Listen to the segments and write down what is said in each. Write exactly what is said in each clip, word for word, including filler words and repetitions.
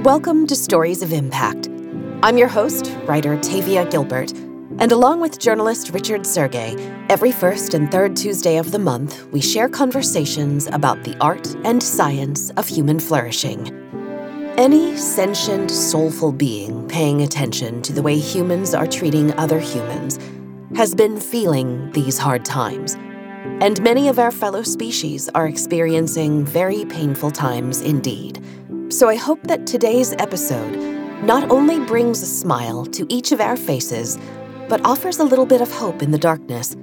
Welcome to Stories of Impact. I'm your host, writer Tavia Gilbert, and along with journalist Richard Sergay, every first and third Tuesday of the month, we share conversations about the art and science of human flourishing. Any sentient, soulful being paying attention to the way humans are treating other humans has been feeling these hard times, and many of our fellow species are experiencing very painful times indeed. So I hope that today's episode not only brings a smile to each of our faces, but offers a little bit of hope in the darkness.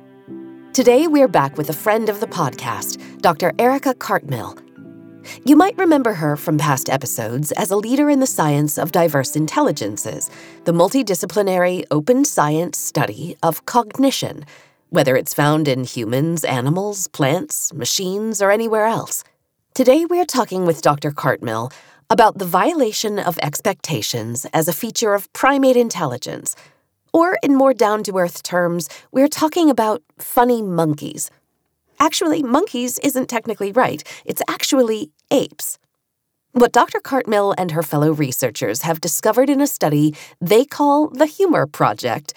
Today we're back with a friend of the podcast, Doctor Erica Cartmill. You might remember her from past episodes as a leader in the science of diverse intelligences, the multidisciplinary open science study of cognition, whether it's found in humans, animals, plants, machines, or anywhere else. Today we're talking with Doctor Cartmill about the violation of expectations as a feature of primate intelligence. Or in more down-to-earth terms, we're talking about funny monkeys. Actually, monkeys isn't technically right. It's actually apes. What Doctor Cartmill and her fellow researchers have discovered in a study they call the Humor Project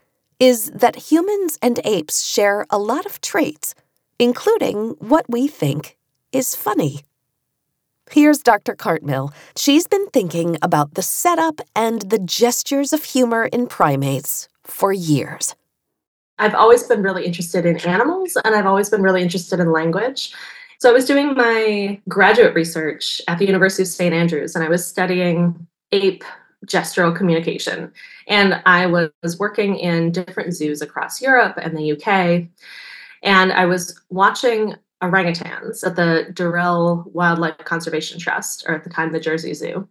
is that humans and apes share a lot of traits, including what we think is funny. Here's Doctor Cartmill. She's been thinking about the setup and the gestures of humor in primates for years. I've always been really interested in animals, and I've always been really interested in language. So I was doing my graduate research at the University of Saint Andrews, and I was studying ape gestural communication. And I was working in different zoos across Europe and the U K, and I was watching orangutans at the Durrell Wildlife Conservation Trust, or at the time, the Jersey Zoo.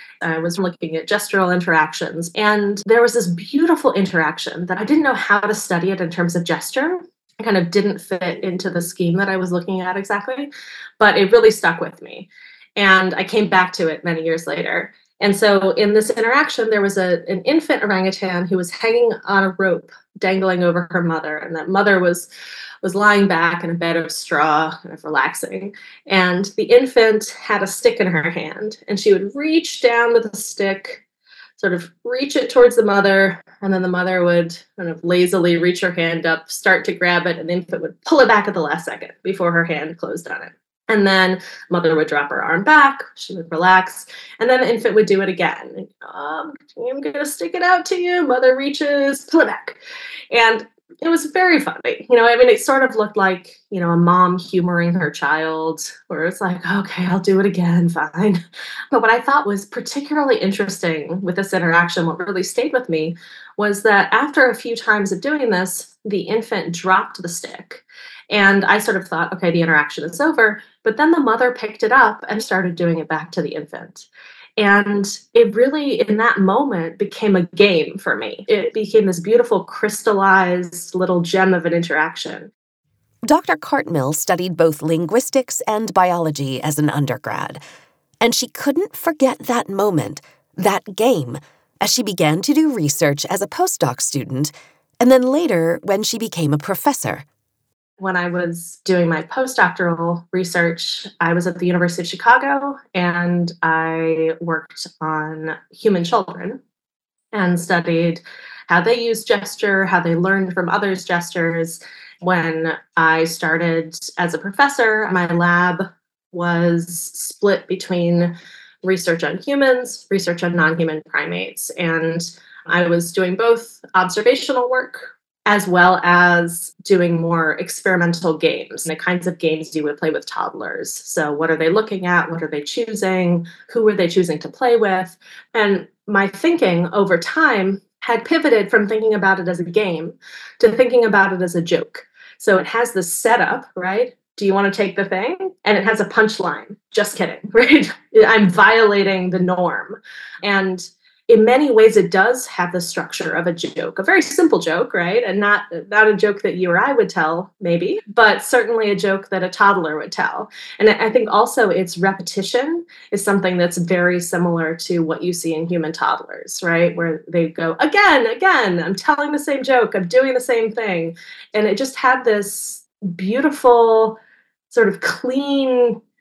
I was looking at gestural interactions, and there was this beautiful interaction that I didn't know how to study it in terms of gesture. It kind of didn't fit into the scheme that I was looking at exactly, but it really stuck with me. And I came back to it many years later. And so in this interaction, there was a, an infant orangutan who was hanging on a rope, dangling over her mother, and that mother was was lying back in a bed of straw, kind of relaxing. And the infant had a stick in her hand, and she would reach down with the stick, sort of reach it towards the mother, and then the mother would kind of lazily reach her hand up, start to grab it, and the infant would pull it back at the last second before her hand closed on it. And then mother would drop her arm back, she would relax, and then the infant would do it again. Um, I'm going to stick it out to you. Mother reaches, pull it back. And it was very funny. You know, I mean, it sort of looked like, you know, a mom humoring her child, where it's like, okay, I'll do it again, fine. But what I thought was particularly interesting with this interaction, what really stayed with me, was that after a few times of doing this, the infant dropped the stick. And I sort of thought, okay, the interaction is over. But then the mother picked it up and started doing it back to the infant. And it really, in that moment, became a game for me. It became this beautiful, crystallized little gem of an interaction. Doctor Cartmill studied both linguistics and biology as an undergrad, and she couldn't forget that moment, that game, as she began to do research as a postdoc student, and then later when she became a professor. When I was doing my postdoctoral research, I was at the University of Chicago, and I worked on human children and studied how they use gesture, how they learned from others' gestures. When I started as a professor, my lab was split between research on humans, research on non-human primates, and I was doing both observational work as well as doing more experimental games, the kinds of games you would play with toddlers. So what are they looking at? What are they choosing? Who are they choosing to play with? And my thinking over time had pivoted from thinking about it as a game to thinking about it as a joke. So it has this setup, right? Do you want to take the thing? And it has a punchline. Just kidding, right? I'm violating the norm. And in many ways, it does have the structure of a joke, a very simple joke, right? And not, not a joke that you or I would tell, maybe, but certainly a joke that a toddler would tell. And I think also its repetition is something that's very similar to what you see in human toddlers, right? Where they go, again, again, I'm telling the same joke, I'm doing the same thing. And it just had this beautiful, sort of clean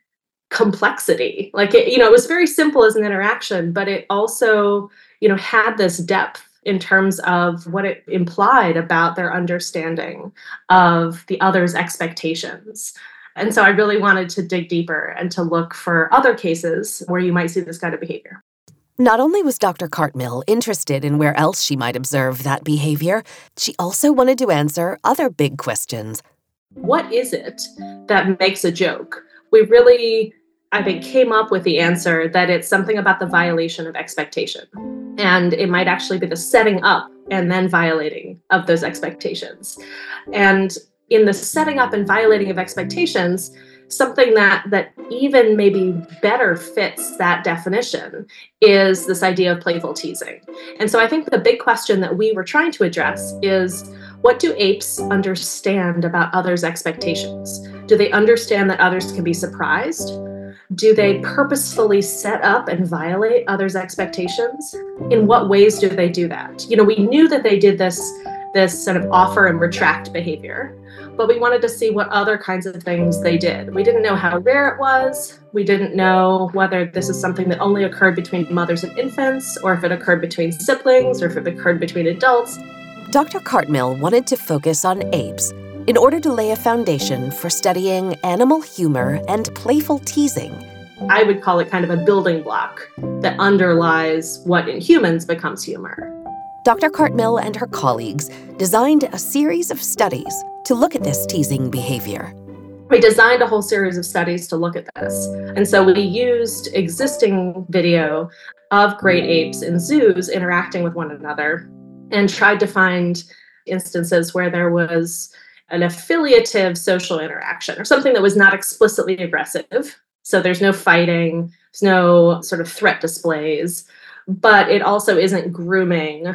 complexity. Like, it, you know, it was very simple as an interaction, but it also, you know, had this depth in terms of what it implied about their understanding of the other's expectations. And so I really wanted to dig deeper and to look for other cases where you might see this kind of behavior. Not only was Doctor Cartmill interested in where else she might observe that behavior, she also wanted to answer other big questions. What is it that makes a joke? We really, I think, came up with the answer that it's something about the violation of expectation. And it might actually be the setting up and then violating of those expectations. And in the setting up and violating of expectations, something that that even maybe better fits that definition is this idea of playful teasing. And so I think the big question that we were trying to address is, what do apes understand about others' expectations? Do they understand that others can be surprised? Do they purposefully set up and violate others' expectations? In what ways do they do that? You know, we knew that they did this this sort of offer and retract behavior, but we wanted to see what other kinds of things they did. We didn't know how rare it was. We didn't know whether this is something that only occurred between mothers and infants, or if it occurred between siblings, or if it occurred between adults. Doctor Cartmill wanted to focus on apes in order to lay a foundation for studying animal humor and playful teasing. I would call it kind of a building block that underlies what in humans becomes humor. Doctor Cartmill and her colleagues designed a series of studies to look at this teasing behavior. We designed a whole series of studies to look at this. And so we used existing video of great apes in zoos interacting with one another and tried to find instances where there was an affiliative social interaction or something that was not explicitly aggressive. So there's no fighting, there's no sort of threat displays, but it also isn't grooming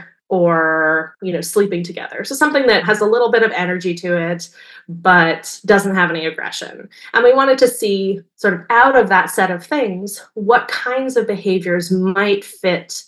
or, you know, sleeping together. So something that has a little bit of energy to it, but doesn't have any aggression. And we wanted to see sort of out of that set of things, what kinds of behaviors might fit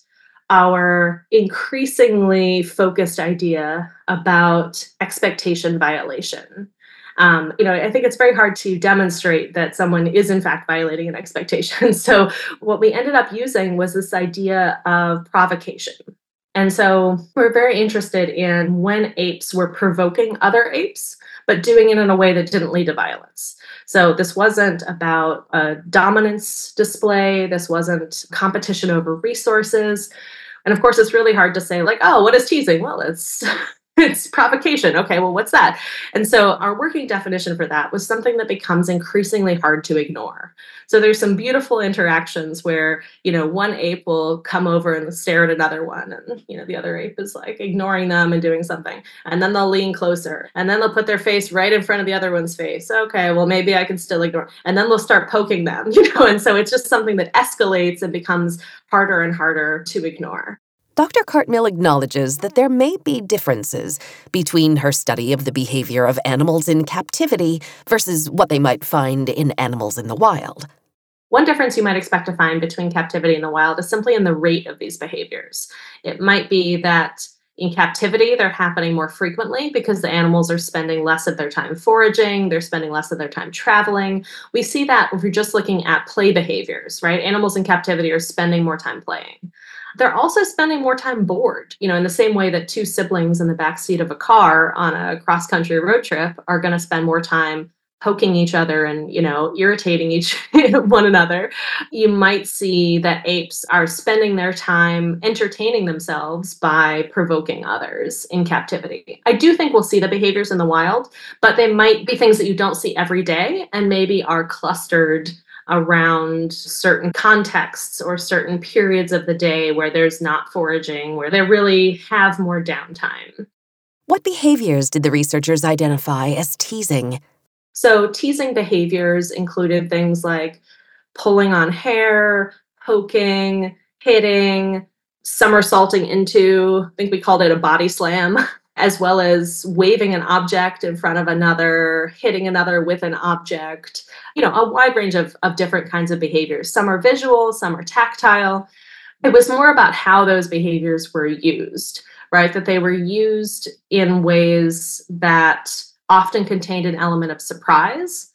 our increasingly focused idea about expectation violation. Um, you know, I think it's very hard to demonstrate that someone is in fact violating an expectation. So what we ended up using was this idea of provocation. And so we're very interested in when apes were provoking other apes, but doing it in a way that didn't lead to violence. So this wasn't about a dominance display. This wasn't competition over resources. And of course, it's really hard to say, like, oh, what is teasing? Well, it's it's provocation. Okay, well, what's that? And so our working definition for that was something that becomes increasingly hard to ignore. So there's some beautiful interactions where, you know, one ape will come over and stare at another one, and, you know, the other ape is like ignoring them and doing something. And then they'll lean closer, and then they'll put their face right in front of the other one's face. Okay, well, maybe I can still ignore. And then they'll start poking them, you know, and so it's just something that escalates and becomes harder and harder to ignore. Doctor Cartmill acknowledges that there may be differences between her study of the behavior of animals in captivity versus what they might find in animals in the wild. One difference you might expect to find between captivity and the wild is simply in the rate of these behaviors. It might be that in captivity, they're happening more frequently because the animals are spending less of their time foraging, they're spending less of their time traveling. We see that if you're just looking at play behaviors, right? Animals in captivity are spending more time playing. They're also spending more time bored, you know, in the same way that two siblings in the backseat of a car on a cross-country road trip are going to spend more time poking each other and, you know, irritating each one another. You might see that apes are spending their time entertaining themselves by provoking others in captivity. I do think we'll see the behaviors in the wild, but they might be things that you don't see every day and maybe are clustered around certain contexts or certain periods of the day where there's not foraging, where they really have more downtime. What behaviors did the researchers identify as teasing? So teasing behaviors included things like pulling on hair, poking, hitting, somersaulting into, I think we called it a body slam, as well as waving an object in front of another, hitting another with an object, you know, a wide range of, of different kinds of behaviors. Some are visual, some are tactile. It was more about how those behaviors were used, right? That they were used in ways that often contained an element of surprise,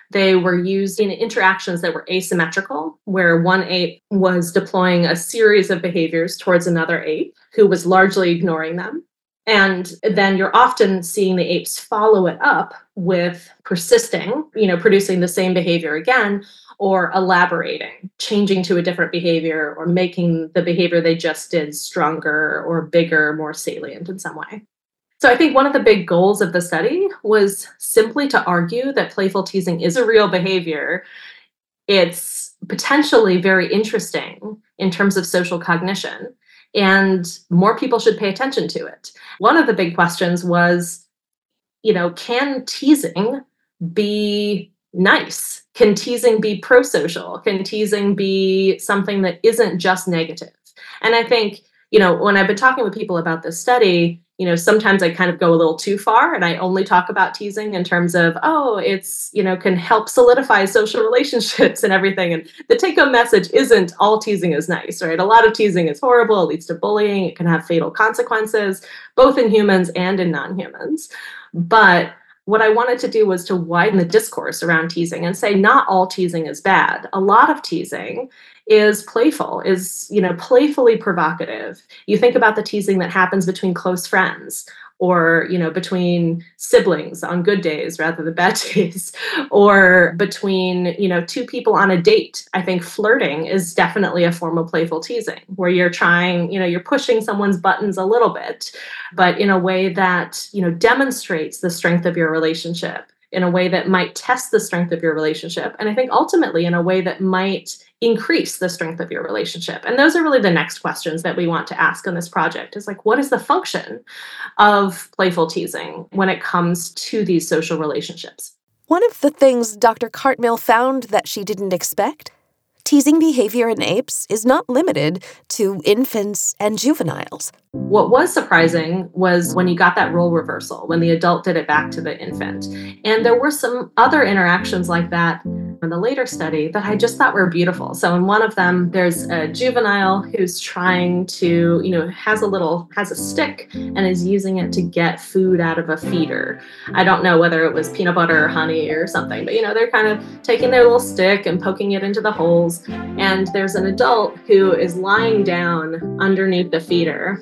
They were used in interactions that were asymmetrical, where one ape was deploying a series of behaviors towards another ape who was largely ignoring them. And then you're often seeing the apes follow it up with persisting, you know, producing the same behavior again, or elaborating, changing to a different behavior, or making the behavior they just did stronger or bigger, more salient in some way. So I think one of the big goals of the study was simply to argue that playful teasing is a real behavior. It's potentially very interesting in terms of social cognition, and more people should pay attention to it. One of the big questions was, you know, can teasing be nice? Can teasing be pro-social? Can teasing be something that isn't just negative? And I think, you know, when I've been talking with people about this study, you know, sometimes I kind of go a little too far and I only talk about teasing in terms of, oh, it's, you know, can help solidify social relationships and everything. And the take-home message isn't all teasing is nice, right? A lot of teasing is horrible. It leads to bullying. It can have fatal consequences, both in humans and in non-humans. But what I wanted to do was to widen the discourse around teasing and say not all teasing is bad. A lot of teasing is playful, is, you know, playfully provocative. You think about the teasing that happens between close friends, or, you know, between siblings on good days rather than bad days, or between, you know, two people on a date. I think flirting is definitely a form of playful teasing, where you're trying, you know, you're pushing someone's buttons a little bit, but in a way that, you know, demonstrates the strength of your relationship, in a way that might test the strength of your relationship. And I think ultimately in a way that might increase the strength of your relationship. And those are really the next questions that we want to ask in this project, is like, what is the function of playful teasing when it comes to these social relationships? One of the things Doctor Cartmill found that she didn't expect: teasing behavior in apes is not limited to infants and juveniles. What was surprising was when you got that role reversal, when the adult did it back to the infant. And there were some other interactions like that in the later study that I just thought were beautiful. So in one of them, there's a juvenile who's trying to, you know, has a little, has a stick and is using it to get food out of a feeder. I don't know whether it was peanut butter or honey or something, but, you know, they're kind of taking their little stick and poking it into the holes. And there's an adult who is lying down underneath the feeder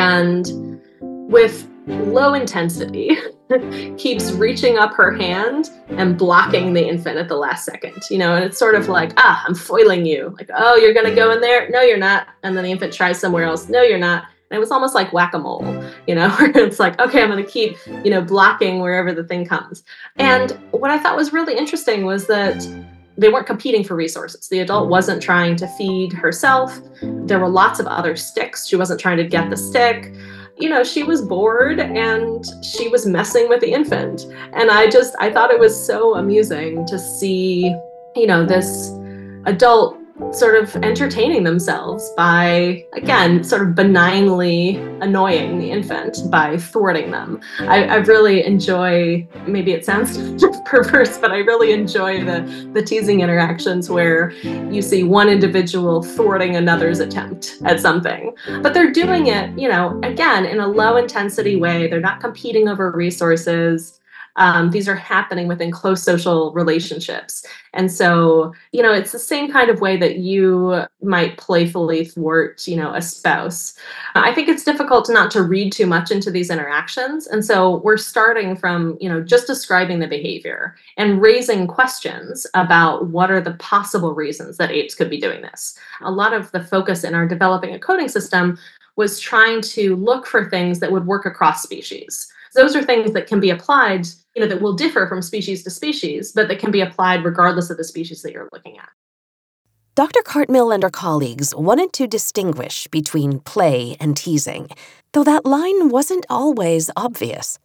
and with low intensity keeps reaching up her hand and blocking the infant at the last second, you know, and it's sort of like, ah, I'm foiling you. Like, oh, you're going to go in there? No, you're not. And then the infant tries somewhere else. No, you're not. And it was almost like whack-a-mole, you know, where it's like, okay, I'm going to keep, you know, blocking wherever the thing comes. And what I thought was really interesting was that they weren't competing for resources. The adult wasn't trying to feed herself. There were lots of other sticks. She wasn't trying to get the stick. You know, she was bored and she was messing with the infant. And I just, I thought it was so amusing to see, you know, this adult sort of entertaining themselves by, again, sort of benignly annoying the infant by thwarting them. I, I really enjoy, maybe it sounds perverse, but I really enjoy the, the teasing interactions where you see one individual thwarting another's attempt at something. But they're doing it, you know, again, in a low intensity way. They're not competing over resources. Um, these are happening within close social relationships. And so, you know, it's the same kind of way that you might playfully thwart, you know, a spouse. I think it's difficult not to read too much into these interactions. And so we're starting from, you know, just describing the behavior and raising questions about what are the possible reasons that apes could be doing this. A lot of the focus in our developing a coding system was trying to look for things that would work across species. Those are things that can be applied, you know, that will differ from species to species, but that can be applied regardless of the species that you're looking at. Doctor Cartmill and her colleagues wanted to distinguish between play and teasing, though that line wasn't always obvious.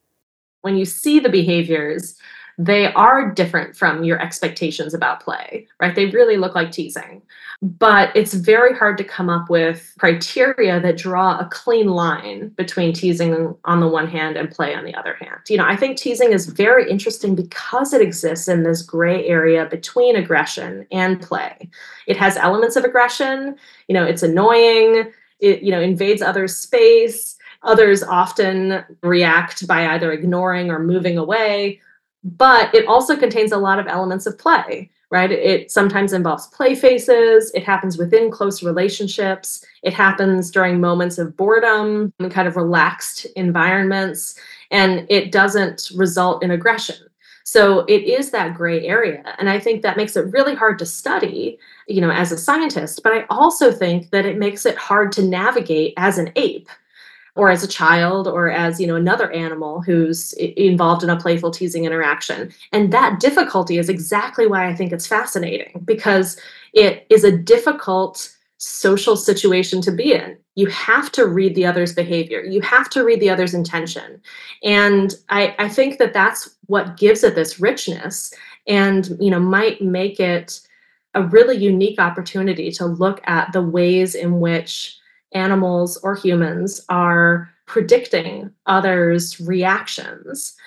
When you see the behaviors, they are different from your expectations about play, right? They really look like teasing. But it's very hard to come up with criteria that draw a clean line between teasing on the one hand and play on the other hand. You know, I think teasing is very interesting because it exists in this gray area between aggression and play. It has elements of aggression, you know, it's annoying, it, you know, invades others' space. Others often react by either ignoring or moving away. but it also contains a lot of elements of play, right? It sometimes involves play faces. It happens within close relationships. It happens during moments of boredom and kind of relaxed environments, and it doesn't result in aggression. So it is that gray area. And I think that makes it really hard to study, you know, as a scientist, but I also think that it makes it hard to navigate as an ape or as a child or as, you know, another animal who's involved in a playful teasing interaction. And that difficulty is exactly why I think it's fascinating, because it is a difficult social situation to be in. You have to read the other's behavior. You have to read the other's intention. And I, I think that that's what gives it this richness and, you know, might make it a really unique opportunity to look at the ways in which animals or humans are predicting others' reactions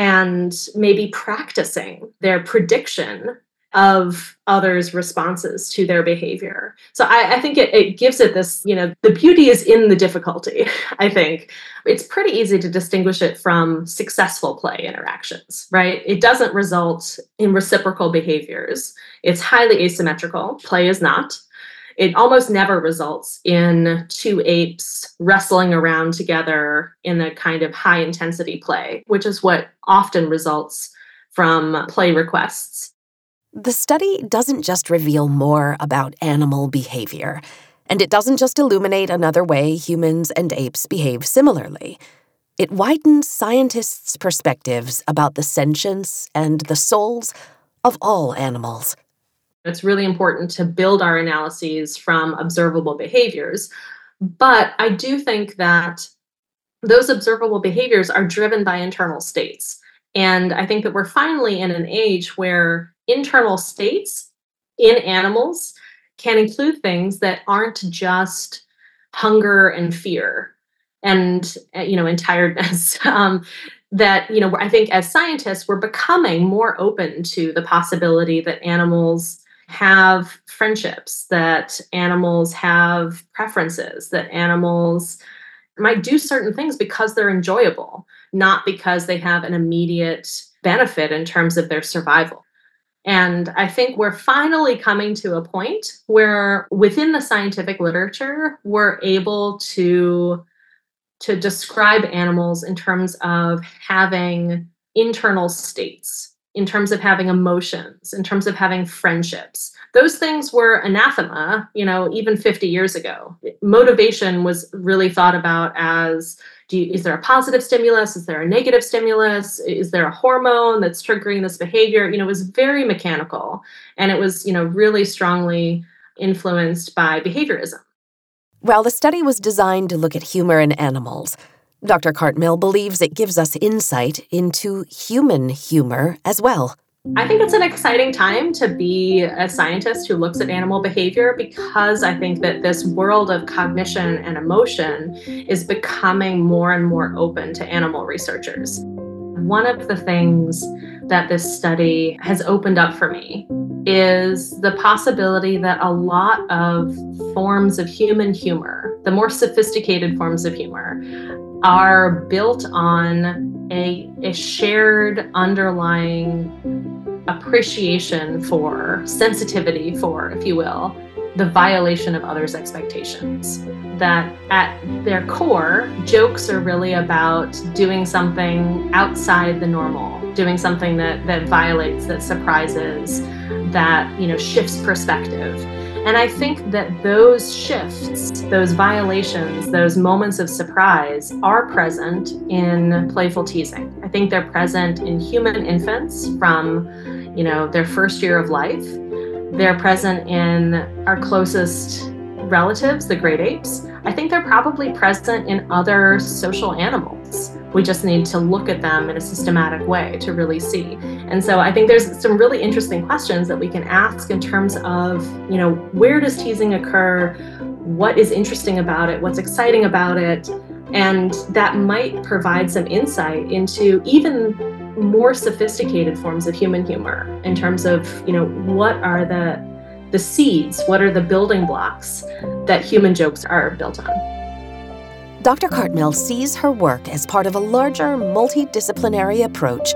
and maybe practicing their prediction of others' responses to their behavior. So I, I think it, it gives it this, you know, the beauty is in the difficulty, I think. It's pretty easy to distinguish it from successful play interactions, right? It doesn't result in reciprocal behaviors. It's highly asymmetrical. Play is not. It almost never results in two apes wrestling around together in a kind of high intensity play, which is what often results from play requests. The study doesn't just reveal more about animal behavior, and it doesn't just illuminate another way humans and apes behave similarly. It widens scientists' perspectives about the sentience and the souls of all animals. It's really important to build our analyses from observable behaviors, but I do think that those observable behaviors are driven by internal states. And I think that we're finally in an age where internal states in animals can include things that aren't just hunger and fear and, you know, and tiredness. um, that, you know, I think as scientists, we're becoming more open to the possibility that animals have friendships, that animals have preferences, that animals might do certain things because they're enjoyable, not because they have an immediate benefit in terms of their survival. And I think we're finally coming to a point where within the scientific literature, we're able to, to describe animals in terms of having internal states, in terms of having emotions, in terms of having friendships. Those things were anathema, you know, even fifty years ago. Motivation was really thought about as, do you, is there a positive stimulus? Is there a negative stimulus? Is there a hormone that's triggering this behavior? You know, it was very mechanical, and it was, you know, really strongly influenced by behaviorism. While the study was designed to look at humor in animals, Doctor Cartmill believes it gives us insight into human humor as well. I think it's an exciting time to be a scientist who looks at animal behavior, because I think that this world of cognition and emotion is becoming more and more open to animal researchers. One of the things that this study has opened up for me is the possibility that a lot of forms of human humor, the more sophisticated forms of humor, are built on a, a shared underlying appreciation for, sensitivity for, if you will, the violation of others' expectations. That at their core, jokes are really about doing something outside the normal, doing something that that violates, that surprises, that, you know, shifts perspective. And I think that those shifts, those violations, those moments of surprise are present in playful teasing. I think they're present in human infants from, you know, their first year of life. They're present in our closest relatives, the great apes. I think they're probably present in other social animals. We just need to look at them in a systematic way to really see. And so I think there's some really interesting questions that we can ask in terms of, you know, where does teasing occur? What is interesting about it? What's exciting about it? And that might provide some insight into even more sophisticated forms of human humor in terms of, you know, what are the the seeds, what are the building blocks that human jokes are built on. Doctor Cartmill sees her work as part of a larger multidisciplinary approach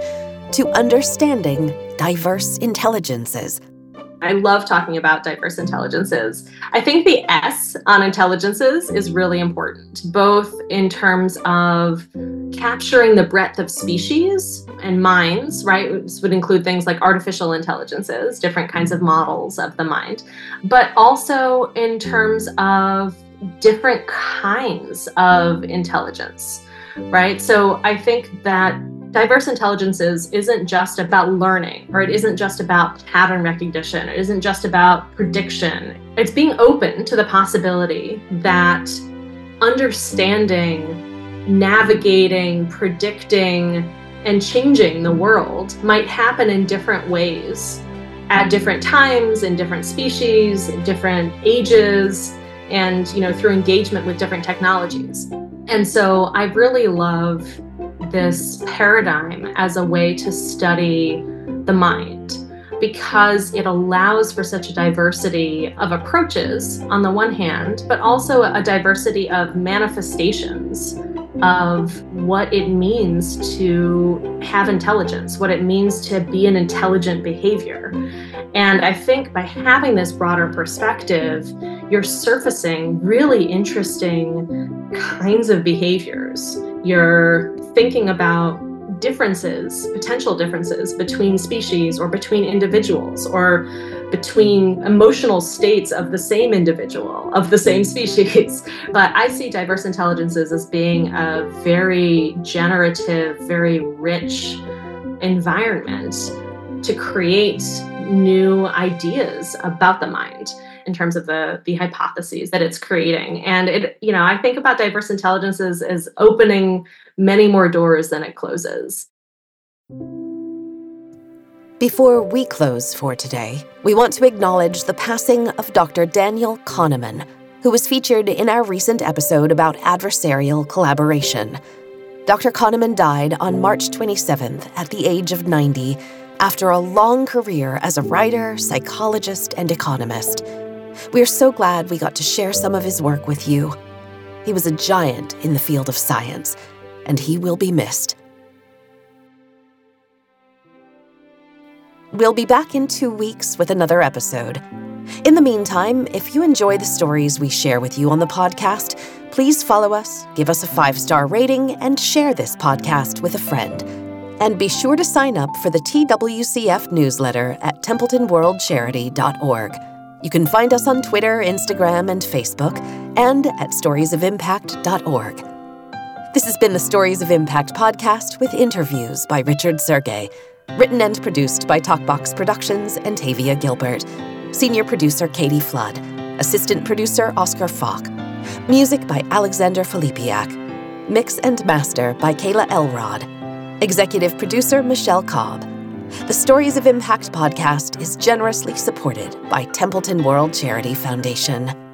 to understanding diverse intelligences. I love talking about diverse intelligences. I think the S on intelligences is really important, both in terms of capturing the breadth of species and minds, right? This would include things like artificial intelligences, different kinds of models of the mind, but also in terms of different kinds of intelligence, right? So I think that diverse intelligences isn't just about learning, or it isn't just about pattern recognition. It isn't just about prediction. It's being open to the possibility that understanding, navigating, predicting, and changing the world might happen in different ways at different times, in different species, different ages, and, you know, through engagement with different technologies. And so I really love this paradigm as a way to study the mind, because it allows for such a diversity of approaches on the one hand, but also a diversity of manifestations of what it means to have intelligence, what it means to be an intelligent behavior. And I think by having this broader perspective, you're surfacing really interesting kinds of behaviors. You're thinking about differences, potential differences between species or between individuals or between emotional states of the same individual, of the same species. But I see diverse intelligences as being a very generative, very rich environment to create new ideas about the mind in terms of the, the hypotheses that it's creating. And it, you know, I think about diverse intelligences as opening many more doors than it closes. Before we close for today, we want to acknowledge the passing of Doctor Daniel Kahneman, who was featured in our recent episode about adversarial collaboration. Doctor Kahneman died on March twenty-seventh at the age of ninety after a long career as a writer, psychologist, and economist. We are so glad we got to share some of his work with you. He was a giant in the field of science, and he will be missed. We'll be back in two weeks with another episode. In the meantime, if you enjoy the stories we share with you on the podcast, please follow us, give us a five-star rating, and share this podcast with a friend. And be sure to sign up for the T W C F newsletter at templeton world charity dot org. You can find us on Twitter, Instagram, and Facebook, and at stories of impact dot org. This has been the Stories of Impact podcast with interviews by Richard Sergay, written and produced by Talkbox Productions and Tavia Gilbert. Senior producer Katie Flood. Assistant producer Oscar Falk. Music by Alexander Filipiak. Mix and master by Kayla Elrod. Executive producer Michelle Cobb. The Stories of Impact podcast is generously supported by Templeton World Charity Foundation.